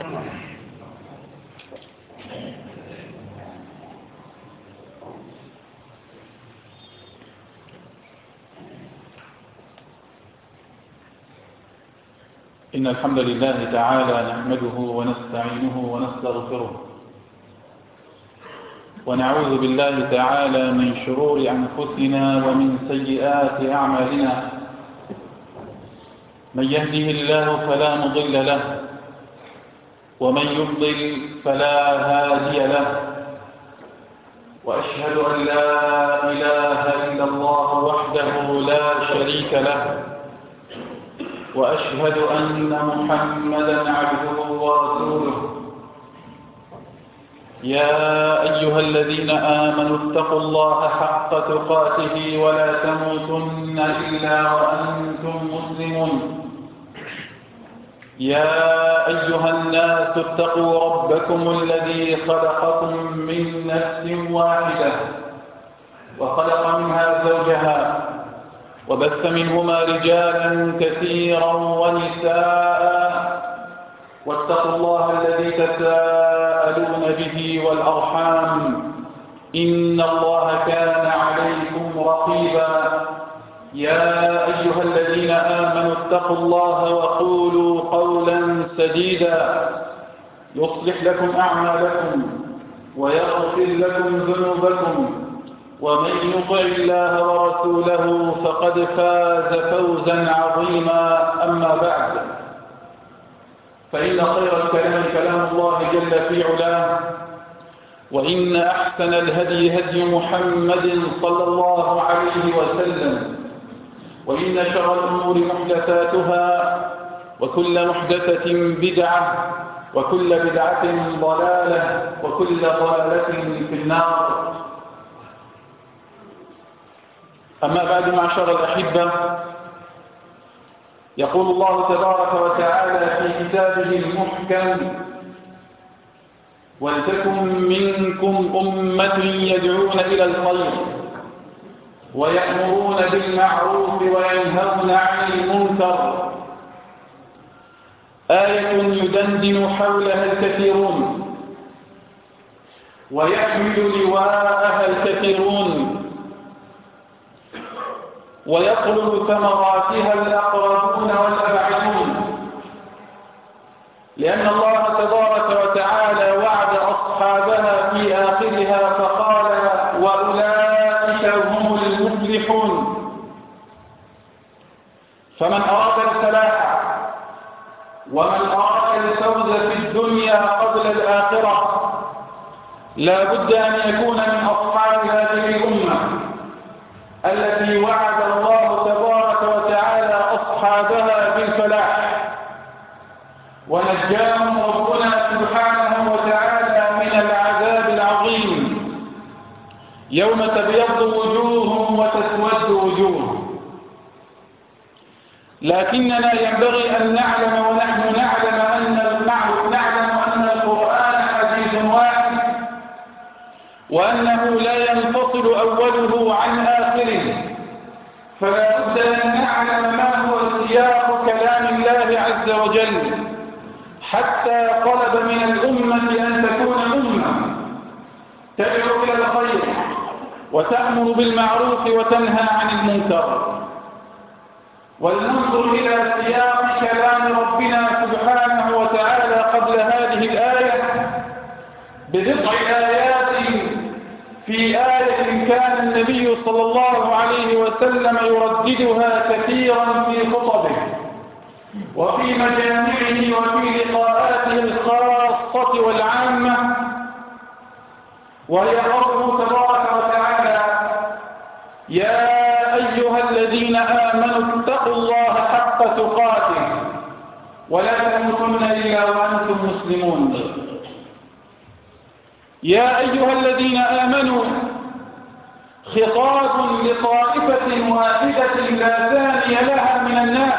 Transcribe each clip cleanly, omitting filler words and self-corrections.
إن الحمد لله تعالى نحمده ونستعينه ونستغفره ونعوذ بالله تعالى من شرور أنفسنا ومن سيئات أعمالنا. من يهده الله فلا مضل له ومن يضلل فلا هادي له، وأشهد أن لا إله إلا الله وحده لا شريك له، وأشهد أن محمدا عبده ورسوله. يا أيها الذين آمنوا اتقوا الله حق تقاته ولا تموتن إلا وأنتم مسلمون. يا أيها الناس اتقوا ربكم الذي خلقكم من نفس واحدة وخلق منها زوجها وبث منهما رجالا كثيرا ونساء، واتقوا الله الذي تساءلون به والأرحام إن الله كان عليكم رقيبا. يا أيها الذين آمنوا اتقوا الله وقولوا قولا سديدا يصلح لكم أعمالكم ويغفر لكم ذنوبكم، ومن يطع الله ورسوله فقد فاز فوزا عظيما. أما بعد، فإن خير الكلام كلام الله جل في علاه، وإن أحسن الهدي هدي محمد صلى الله عليه وسلم، وإن شر الأمور محدثاتها، وكل محدثة بدعة، وكل بدعة ضلالة، وكل ضلالة في النار. أما بعد، معشر الأحبة، يقول الله تبارك وتعالى في كتابه المحكم: ولتكن منكم أمة يدعون إلى الخير ويأمرون بالمعروف وينهون عن المنكر. آية يدندن حولها الكثيرون ويحمل لواءها الكثيرون ويطلب ثمراتها الأقربون والأبعدون، لأن الله تبارك وتعالى وعد أصحابها في آخرها فقال: وأولئك هم المفلحون. فمن أراد الفلاح ومن أراد الفوز في الدنيا قبل الآخرة لا بد أن يكون من أصحاب هذه الأمة التي وعد الله تبارك وتعالى أصحابها بالفلاح، ونجاهم ربنا سبحانه وتعالى من العذاب العظيم يوم تبيض وجوه وتسود وجوه. لكننا ينبغي أن نعلم، ونحن نعلم أن القرآن حديث واحد، وأنه لا ينفصل أوله عن آخره، فلا بد أن نعلم ما هو سياق كلام الله عز وجل، حتى طلب من الأمة أن تكون أمة تدعو إلى الخير وتأمر بالمعروف وتنهى عن المنكر. ولننظر إلى سياق كلام ربنا سبحانه وتعالى قبل هذه الآية بضع آيات. في آية كان النبي صلى الله عليه وسلم يرددها كثيرا في خطبه وفي مجامعه وفي لقاءاته الخاصة والعامة، وهي قوله تبارك وتعالى: يا أيها الذين آمنوا اتقوا الله حق تقاته ولا تموتن إلا وأنتم مسلمون. يا أيها الذين آمنوا خطاب لطائفة واحدة لا ثاني لها من الناس،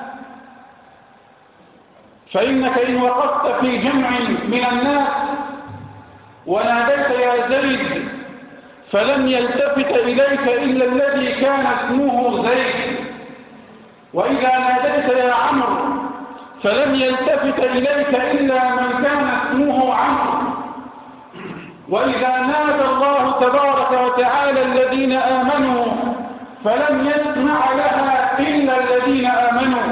فإنك إن وقفت في جمع من الناس وناديت يا زيد فلم يلتفت إليك إلا الذي كان اسمه زيد، وإذا ناديت يا عمرو فلم يلتفت إليك إلا من كان اسمه عمرو. وإذا نادى الله تبارك وتعالى الذين آمنوا فلم يسمع لها إلا الذين آمنوا.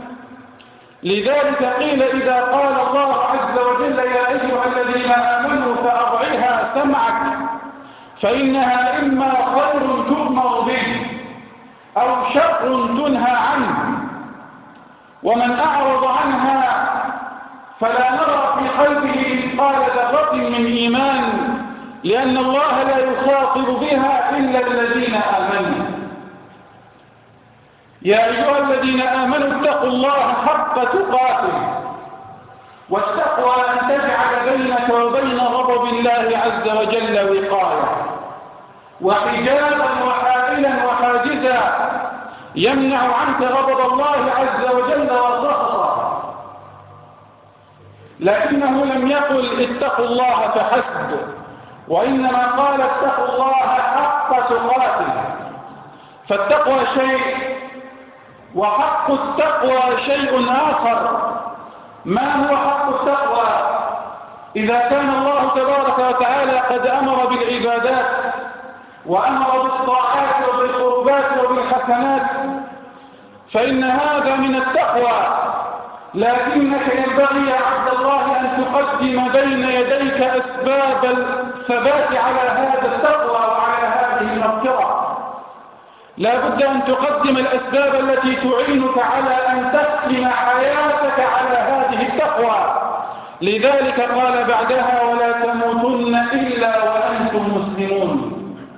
لذلك قيل إذا قال الله عز وجل يا أيها الذين آمنوا فأضعها سمعك، فإنها إما خير تؤمر به أو شر تنهى عنه، ومن أعرض عنها فلا نرى في قلبه مثقال ذرة من إيمان، لأن الله لا يخاطب بها إلا الذين آمنوا. يا أيها الذين آمنوا اتقوا الله حق تقاته، والتقوى أن تجعل بينك وبين غضب الله عز وجل وقاية وحجابا وحائلا وحاجزا يمنع عنك غضب الله عز وجل وسخطه. لكنه لم يقل اتقوا الله فحسب، وإنما قال اتقوا الله حق تقاته. فالتقوى شيء وحق التقوى شيء آخر. ما هو حق التقوى؟ إذا كان الله تبارك وتعالى قد أمر بالعبادات وأمر بالطاعات وبالقربات وبالحسنات فإن هذا من التقوى، لكنك ينبغي يا عبد الله أن تقدم بين يديك أسباب الثبات على هذا التقوى وعلى هذه المغفرة. لا بد أن تقدم الأسباب التي تعينك على أن تختم حياتك على هذه التقوى. لذلك قال بعدها ولا تموتن إلا وأنتم مسلمون.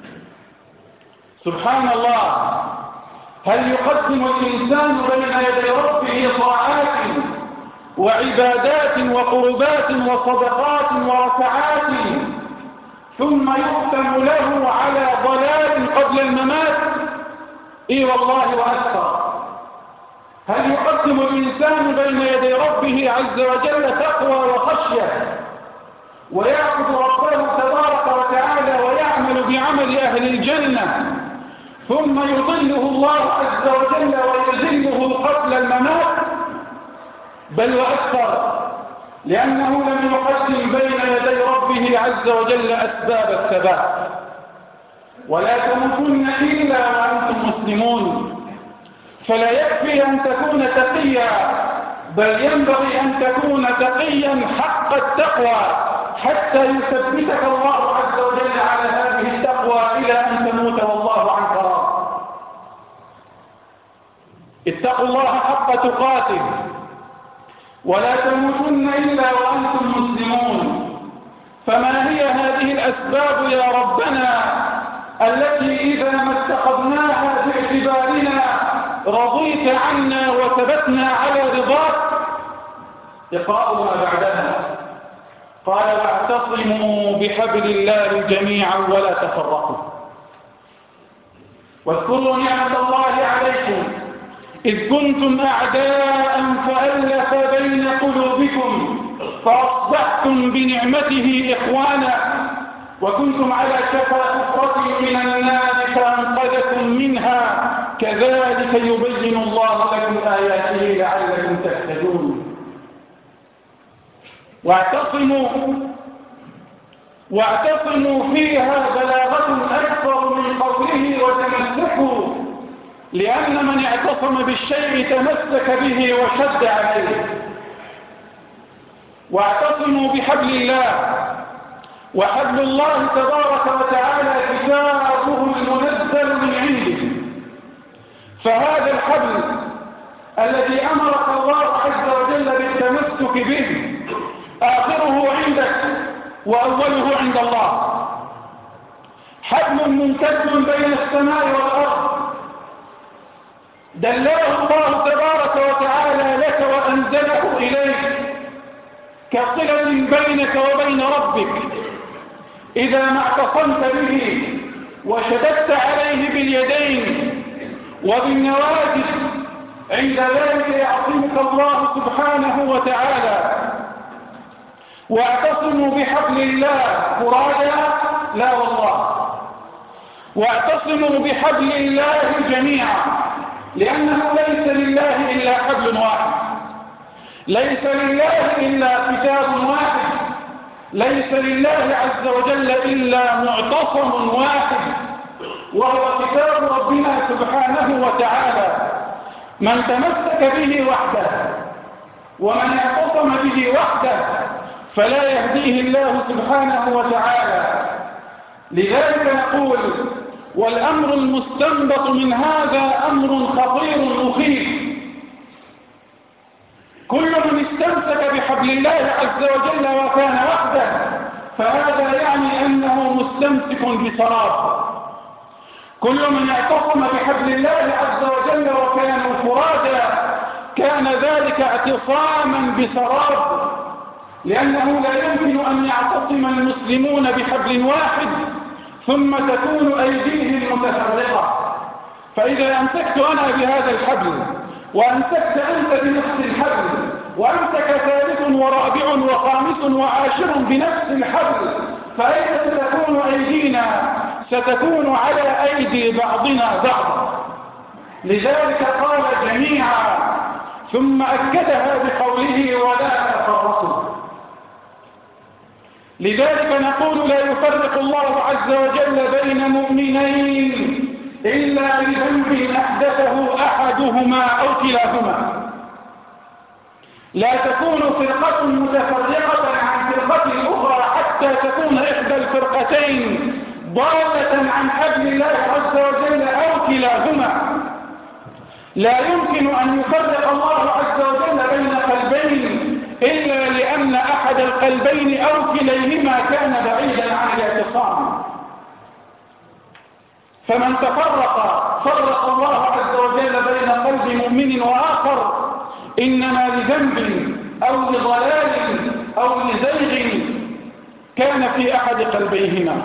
سبحان الله، هل يقدم الإنسان بين يدي ربه طاعات وعبادات وقربات وصدقات وركعات ثم يختم له على ضلال قبل الممات؟ إي والله وأكثر. هل يقدم الإنسان بين يدي ربه عز وجل تقوى وخشية ويعبد ربه تبارك وتعالى ويعمل بعمل أهل الجنة ثم يضله الله عز وجل ويذله قبل الممات؟ بل وأكثر، لأنه لم يقدم بين يدي ربه عز وجل أسباب الثبات. ولا تموتن إلا وأنتم مسلمون. فلا يكفي أن تكون تقيا، بل ينبغي أن تكون تقيا حق التقوى حتى يثبتك الله عز وجل على هذه التقوى إلى أن تموت والله عنك راض. اتقوا الله حق تقاته ولا تموتن إلا وأنتم مسلمون. فما هي هذه الأسباب يا ربنا التي إذا ما اتخذناها باعتبارنا رضيت عنا وثبتنا على رضاك؟ اقرأوا ما بعدها. قال واعتصموا بحبل الله جميعا ولا تفرقوا. واذكروا نعمة الله عليكم إذ كنتم أعداء فألف بين قلوبكم فأصبحتم بنعمته إخوانا وكنتم على شفا حفرة من النار فأنقذكم منها كذلك يبين الله لكم آياته لعلكم تهتدون. واعتصموا فيها بلاغة أكثر من قوله وتمسكوا، لأن من اعتصم بالشيء تمسك به وشد عليه. واعتصموا بحبل الله، وحبل الله تبارك وتعالى كتابه المنزل من عنده. فهذا الحبل الذي أمرك الله عز وجل بالتمسك به آخره عندك وأوله عند الله. حبل ممتد بين السماء والأرض دلاه الله تبارك وتعالى لك وأنزله إليك كصلة بينك وبين ربك. إذا ما اعتصمت به وشددت عليه باليدين وبالنواجذ عند ذلك يعصمك الله سبحانه وتعالى. واعتصموا بحبل الله فرادا لا والله، واعتصموا بحبل الله جميعا، لأنه ليس لله إلا حبل واحد. ليس لله إلا كتاب واحد، ليس لله عز وجل إلا معتصم واحد، وهو كتاب ربنا سبحانه وتعالى. من تمسك به وحده ومن اعتصم به وحده فلا يهديه الله سبحانه وتعالى. لذلك نقول: والأمر المستنبط من هذا أمر خطير مخيف. كل من استمسك بحبل الله عز وجل وكان وحده فهذا يعني أنه مستمسك بسراب. كل من اعتصم بحبل الله عز وجل وكانوا فرادا كان ذلك اعتصاما بسراب، لأنه لا يمكن أن يعتصم المسلمون بحبل واحد ثم تكون أيديهم متفرقة. فإذا أمسكت أنا بهذا الحبل وأمسكت أنت بنفس الحبل وأمسك ثالث ورابع وخامس وعاشر بنفس الحبل فأين تكون أيدينا؟ ستكون على أيدي بعضنا بعضا. لذلك قال جميعا ثم أكدها بقوله: ولا تفرقوا. لذلك نقول: لا يفرق الله عز وجل بين مؤمنين إلا بذنب أحدثه أحدهما أو كلاهما. لا تكون فرقة متفرقة عن فرقة أخرى حتى تكون إحدى الفرقتين ضالة عن حبل الله عز وجل أو كلاهما. لا يمكن أن يفرق الله عز وجل بين قلبين إلا لأن أحد القلبين أو كليهما كان بعيدا عن الاعتصام. فمن فرق الله عز وجل بين قلب مؤمن وآخر إنما لذنب أو لضلال أو لزيغ كان في أحد قلبيهما.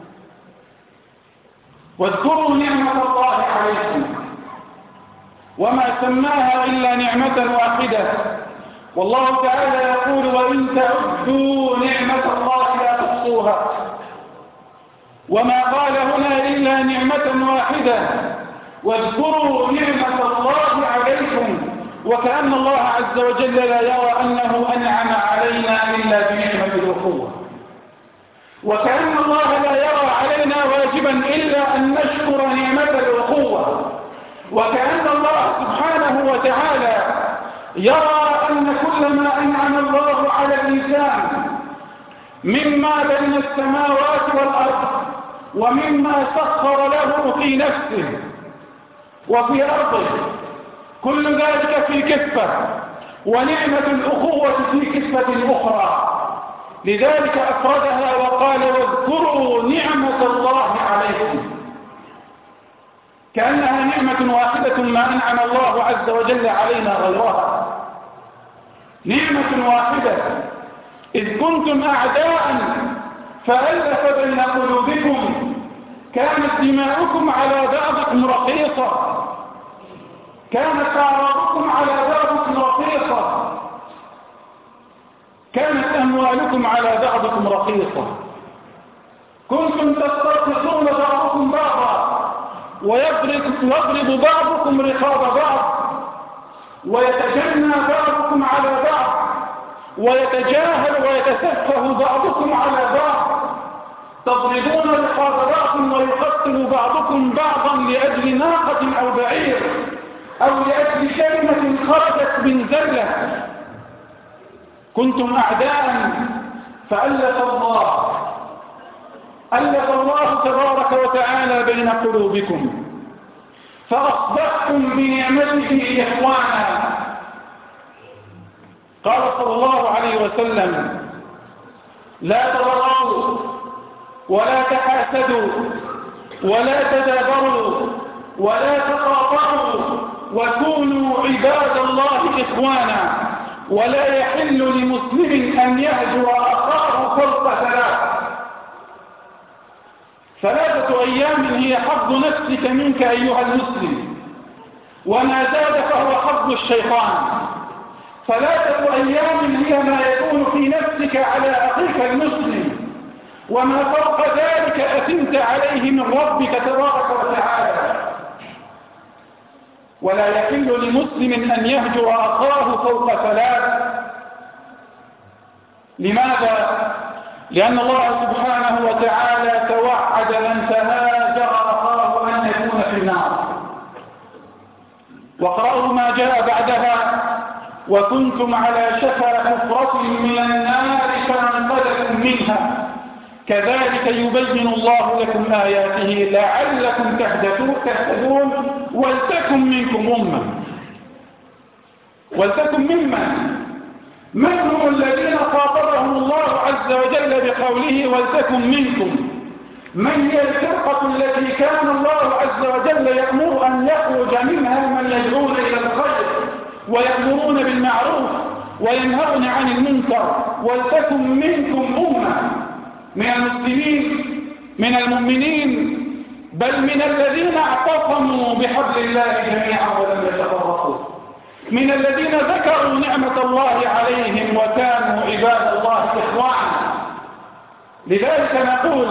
واذكروا نعمة الله عليكم وما سماها إلا نعمة واحدة. والله تعالى يقول: وإن تعدوا نعمة الله لا تحصوها. وما قال هنا إلا نعمة واحدة: واذكروا نعمة الله عليكم، وكأن الله عز وجل لا يرى أنه أنعم علينا إلا بنعمة الأخوة، وكأن الله لا يرى علينا واجبا إلا أن نشكر نعمة الأخوة، وكأن الله سبحانه وتعالى يرى أن كل ما أنعم الله على الإنسان مما بين السماوات والأرض ومما سخر له في نفسه وفي أرضه كل ذلك في كفة، ونعمة الأخوة في كفة أخرى. لذلك أفردها وقال: واذكروا نعمة الله عليكم، كأنها نعمة واحدة ما أنعم الله عز وجل علينا غيرها. نعمة واحدة: إذ كنتم أعداء فألف بين قلوبكم، كانت دماؤكم على بعضكم رخيصة، كانت أعراضكم على بعضكم رخيصة، كانت أموالكم على بعضكم رخيصة، كنتم تسترقصون بعضكم بعضا ويضرب بعضكم رقاب بعض ويتجنى بعضكم على بعض ويتجاهل ويتسفه بعضكم على بعض، تضربون رقاب بعض ويقتل بعضكم بعضا لأجل ناقة أو بعير أو لأجل كلمة خرجت من زلة. كنتم أعداء فألف الله تبارك وتعالى بين قلوبكم فأصبحتم بنعمته إخوانا. قال صلى الله عليه وسلم: لا تبغضوا ولا تحاسدوا ولا تدابروا ولا تقاطعوا وكونوا عباد الله إخوانا. ولا يحل لمسلم أن يهجر أخاه فوق ثلاثة أيام هي حظ نفسك منك أيها المسلم، وما زاد فهو حظ الشيطان. 3 أيام هي ما يكون في نفسك على أخيك المسلم، وما فوق ذلك أثمت عليه من ربك تبارك وتعالى. ولا يحل لمسلم أن يهجر أخاه فوق 3، لماذا؟ لأن الله سبحانه وتعالى توعد من تهاجر أخاه أن يكون في النار. واقرأوا ما جاء بعدها: وكنتم على شفا حفرة من النار فانقذكم منها كذلك يبين الله لكم آياته لعلكم تهتدون ولتكن منكم أمة. ولتكن من هم الذين خاطبهم الله عز وجل بقوله ولتكن منكم؟ من هي الفرقة التي كان الله عز وجل يأمر أن يخرج منها من يدعون إلى الخير ويأمرون بالمعروف وينهون عن المنكر؟ ولتكن منكم أمة من المسلمين من المؤمنين، بل من الذين اعتصموا بحبل الله جميعا ولم يتفرقوا، من الذين ذكروا نعمة الله عليهم وكانوا عباد الله إخوانا. لذلك نقول: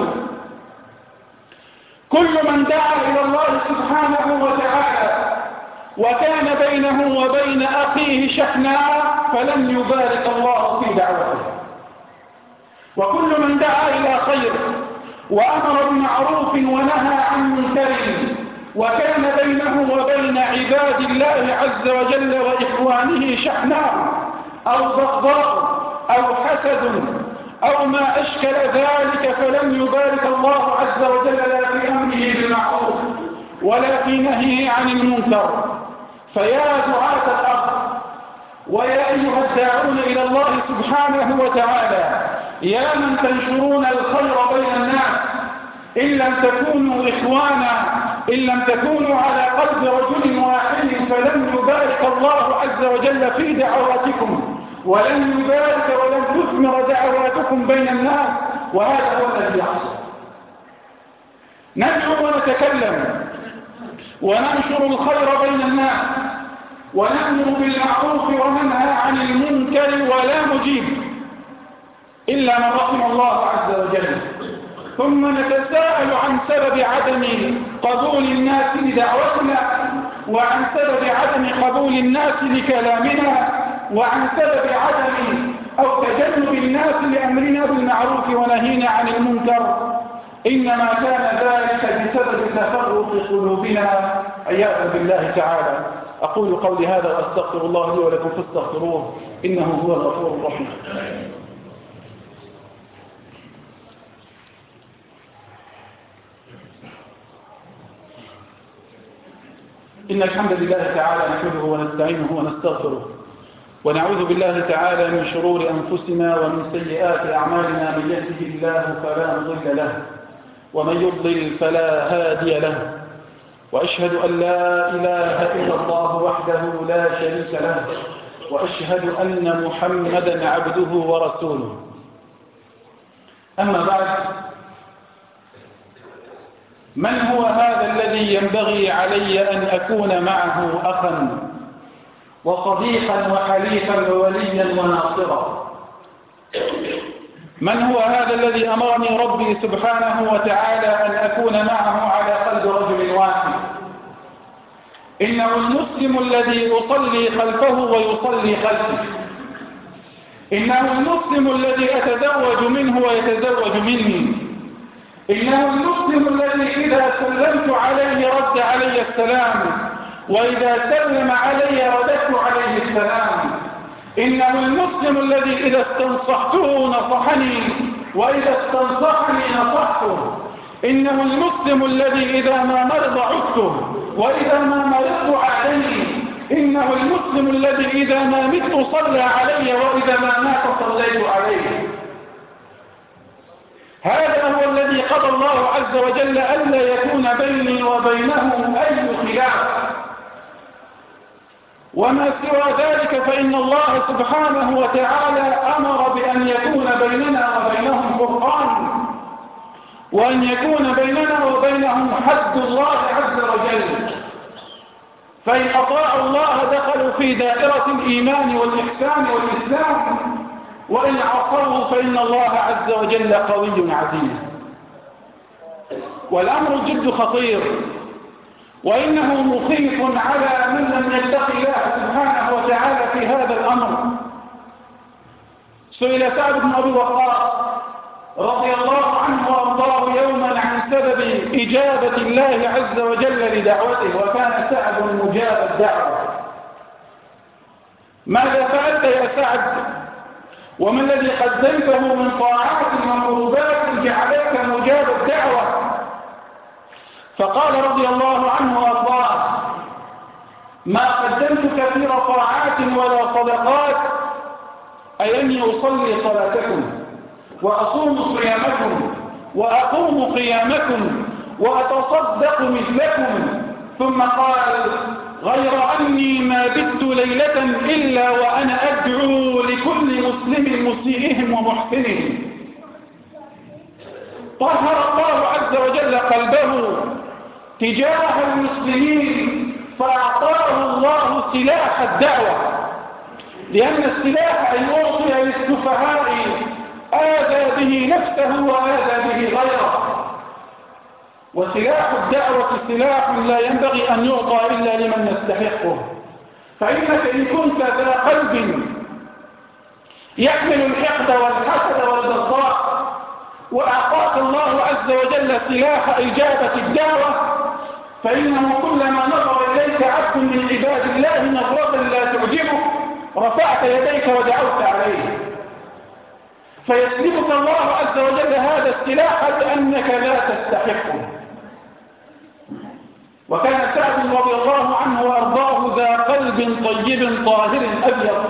كل من دعا إلى الله سبحانه وتعالى وكان بينه وبين أخيه شحناء فلن يبارك الله في دعوته. وكل من دعا إلى خير وأمر بمعروف ونهى عن منكر وكان بينه وبين عباد الله عز وجل وإخوانه شحناء أو بغضاء أو حسد أو ما أشكل ذلك فلن يبارك الله عز وجل لا في أمره بالمعروف ولا في نهيه عن المنكر. فيا دعاة الأرض ويا أيها الداعون إلى الله سبحانه وتعالى، يا من تنشرون الخير بين الناس، إن لم تكونوا إخوانا، إن لم تكونوا على قلب رجل واحد فلن يبارك الله عز وجل في دعواتكم ولن يبارك ولن تثمر دعواتكم بين الناس. وهذا هو الذي يحصل. ندعو ونتكلم وننشر الخير بين الناس ونأمر بالمعروف وننهى عن المنكر ولا مجيب إلا من رحم الله عز وجل، ثم نتساءل عن سبب عدم قبول الناس لدعوتنا، وعن سبب عدم قبول الناس لكلامنا، وعن سبب عدم أو تجنب الناس لأمرنا بالمعروف ونهينا عن المنكر. إنما كان ذلك بسبب تفرق قلوبنا عياذا بالله تعالى. أقول قولي هذا وأستغفر الله لي ولكم فاستغفروه إنه هو الغفور الرحيم. إن الحمد لله تعالى نحمده ونستعينه ونستغفره ونعوذ بالله تعالى من شرور أنفسنا ومن سيئات أعمالنا. من يهده الله فلا مضل له ومن يضلل فلا هادي له، وأشهد أن لا إله إلا الله وحده لا شريك له، وأشهد أن محمدا عبده ورسوله. أما بعد، من هو هذا الذي ينبغي علي أن أكون معه أخا وصديقا وحليفا ووليا وناصرا؟ من هو هذا الذي أمرني ربي سبحانه وتعالى أن أكون معه على قلب رجل واحد؟ إنه المسلم الذي أصلي خلفه ويصلي خلفي، إنه المسلم الذي أتزوج منه ويتزوج مني، إنه المسلم الذي إذا سلمت عليه رد علي السلام، وإذا سلم علي رددت عليه السلام. إنه المسلم الذي إذا استنصحته نصحني وإذا استنصحني نصحته. إنه المسلم الذي إذا ما مرض عدته وإذا ما مرضت عادني. إنه المسلم الذي إذا ما مت صلى علي وإذا ما مات صليت عليه. هذا هو الذي قضى الله عز وجل ألا يكون بيني وبينه أي خلاف، وما سوى ذلك فإن الله سبحانه وتعالى أمر بأن يكون بيننا وبينهم فرقان، وأن يكون بيننا وبينهم حد الله عز وجل. فإن أطاعوا الله دخلوا في دائرة الإيمان والإحسان والإسلام، وإن عصوا فإن الله عز وجل قوي عزيز. والأمر جد خطير، وإنه مخيف على من لم يتق الله سبحانه وتعالى في هذا الأمر. سئل سعد بن أبي وقاص رضي الله عنه وأرضاه يوما عن سبب إجابة الله عز وجل لدعوته، وكان سعد مجاب الدعوة: ماذا فعلت يا سعد؟ وما الذي قدمته من طاعات وقربات جعلك مجاب الدعوة؟ فقال رضي الله عنه وأرضاه: ما قدمت كثير طاعات ولا صدقات، أي أني أصلي صلاتكم وأصوم صيامكم وأقوم قيامكم وأتصدق مثلكم. ثم قال: غير أني ما بت ليلة إلا وأنا أدعو لكل مسلم مسيئهم ومحسنهم. طهر الله عز وجل قلبه تجاه المسلمين فأعطاه الله سلاح الدعوة، لأن السلاح أن يعطي للسفهاء آذى به نفسه وآذى به غيره، وسلاح الدعوة سلاح لا ينبغي أن يعطى إلا لمن يستحقه. فإنك إن كنت ذا قلب يحمل الحقد والحسد والبغضاء وأعطاك الله عز وجل سلاح إجابة الدعوة، فإنه كلما نظر إليك عبد من عباد الله نظرة لا تعجبه رفعت يديك ودعوت عليه، فيسلبك الله عز وجل هذا السلاح لأنك لا تستحقه. وكان سعد رضي الله عنه وأرضاه ذا قلب طيب طاهر أبيض.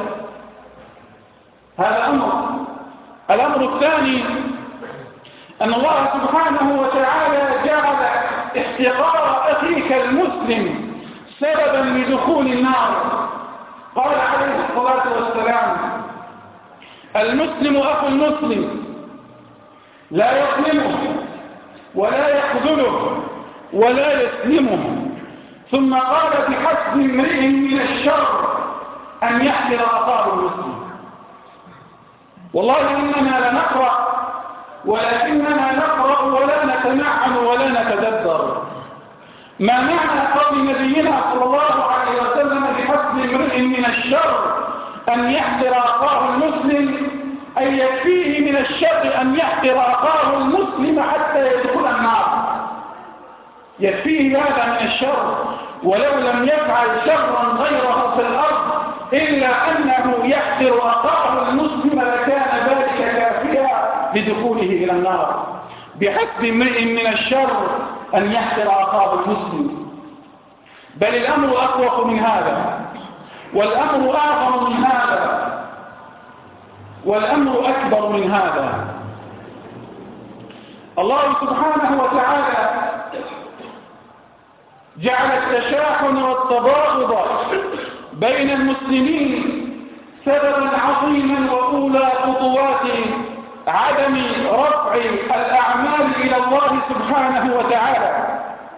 هذا أمر. الأمر الثاني أن الله سبحانه وتعالى جعل احتقار أخيك المسلم سببا لدخول النار. قال عليه الصلاة والسلام: المسلم أخو المسلم لا يظلمه ولا يخذله ولا يسلمه. ثم قال: بحسب امرئ من الشر أن يحقر أخاه المسلم. والله إننا لنقرأ ولكننا نقرأ ولا نتمعن ولا نتدبر. ما معنى قول نبينا صلى الله عليه وسلم: بحسب امرئ من الشر أن يحقر أخاه المسلم؟ أي يكفيه من الشر أن يحقر أخاه المسلم حتى يدخل النار. يكفيه هذا من الشر، ولو لم يفعل شرا غيره في الأرض إلا أنه يحقر أخاه المسلم لكان ذلك كافيا بدخوله إلى النار. بحسب امرئ من الشر أن يحقر أخاه المسلم. بل الأمر أخوف من هذا، والأمر أعظم من هذا، والأمر أكبر من هذا. الله سبحانه وتعالى جعل التشاحن والتباغض بين المسلمين سببا عظيما وأولى خطوات عدم رفع الأعمال إلى الله سبحانه وتعالى.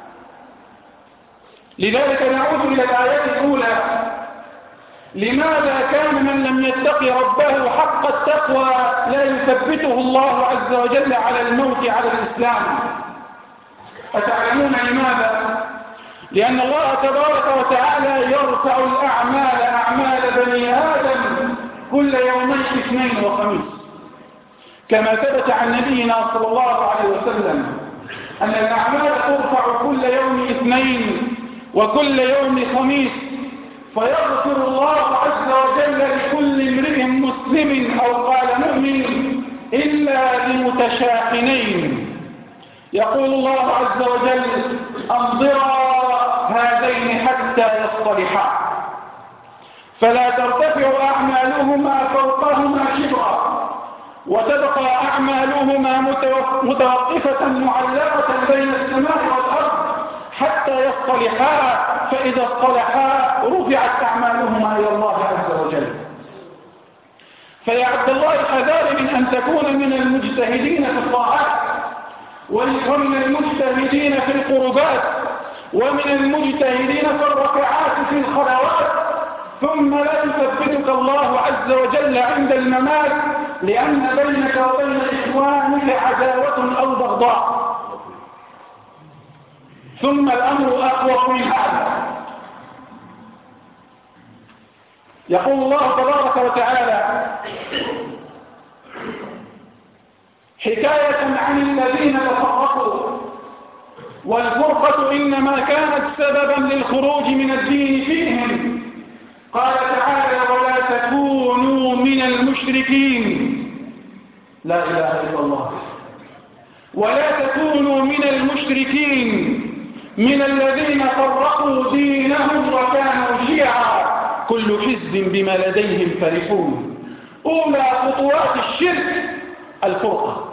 لذلك نعود إلى الآيات الأولى: لماذا كان من لم يتق ربه حق التقوى لا يثبته الله عز وجل على الموت على الإسلام؟ أتعلمون لماذا؟ لأن الله تبارك وتعالى يرفع الأعمال أعمال بني آدم كل يومين اثنين وخميس، كما ثبت عن نبينا صلى الله عليه وسلم أن الأعمال ترفع كل يوم اثنين وكل يوم خميس، فيغفر الله عز وجل لكل امرئ مسلم أو قال مؤمن إلا لمتشاحنين. يقول الله عز وجل: انظرا هذين حتى يصطلحا فلا ترتفع أعمالهما فوقهما شبرا وتبقى أعمالهما متوقفة معلقة بين السماء والأرض حتى يصطلحا، فإذا اصطلحا رفعت أعمالهما إلى الله عز وجل. فيا عبد الله الحذار من أن تكون من المجتهدين في الطاعات ومن المجتهدين في القربات ومن المجتهدين في الركعات في الخلوات ثم لا يثبتك الله عز وجل عند الممات لأن بينك وبين إخوانك عداوة أو بغضاء. ثم الأمر أقوى من هذا. يقول الله تبارك وتعالى: حكاية عن الذين تفرقوا، والفرقة إنما كانت سببا للخروج من الدين فيهم. قال تعالى: ولا تكونوا من المشركين. لا إله إلا الله. ولا تكونوا من المشركين من الذين فرقوا دينهم وكانوا شيعا كل حزب بما لديهم فرحون. أولى خطوات الشرك الفرقة،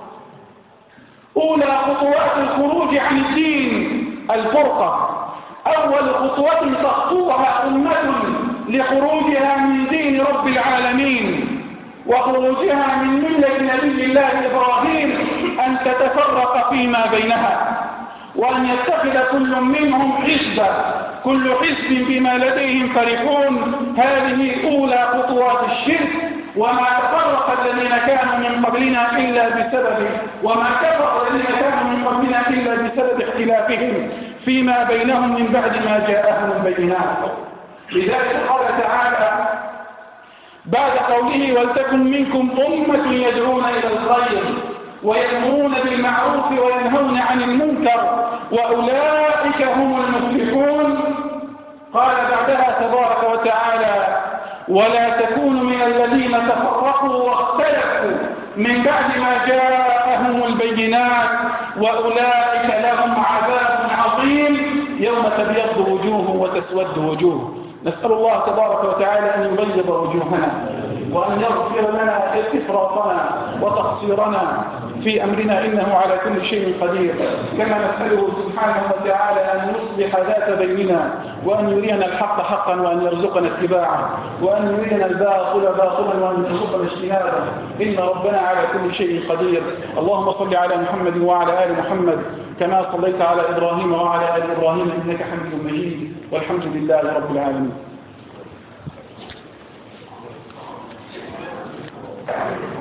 أولى خطوات الخروج عن الدين الفرقة. أول خطوة تخطوها أمة لخروجها من دين رب العالمين وخروجها من ملة نبي الله إبراهيم أن تتفرق فيما بينها، وأن يتخذ كل منهم حزبا كل حزب بما لديهم فرحون. هذه أولى خطوات الشرك. وما تفرق الذين كانوا من قبلنا إلا بسبب وما كفر الذين كانوا من قبلنا إلا بسبب اختلافهم فيما بينهم من بعد ما جاءهم البينات. لذلك قال تعالى بعد قوله: ولتكن منكم أمة يدعون إلى الخير ويأمرون بالمعروف وينهون عن المنكر وأولئك هم المفلحون. قال بعدها تبارك وتعالى: ولا تكونوا من الذين تفرقوا واختلفوا من بعد ما جاءهم البينات وأولئك لهم عذاب عظيم يوم تبيض وجوه وتسود وجوه. نسأل الله تبارك وتعالى أن يبيض وجوهنا وأن يغفر لنا إفراطنا وتقصيرنا في أمرنا، إنه على كل شيء قدير. كما نسأله سبحانه وتعالى أن يصلح ذات بيننا، وأن يرينا الحق حقا وأن يرزقنا اتباعه، وأن يرينا الباطل باطلا وأن يرزقنا اجتنابه، إن ربنا على كل شيء قدير. اللهم صل على محمد وعلى آل محمد كما صليت على إبراهيم وعلى آل إبراهيم إنك حميد مجيد، والحمد لله رب العالمين.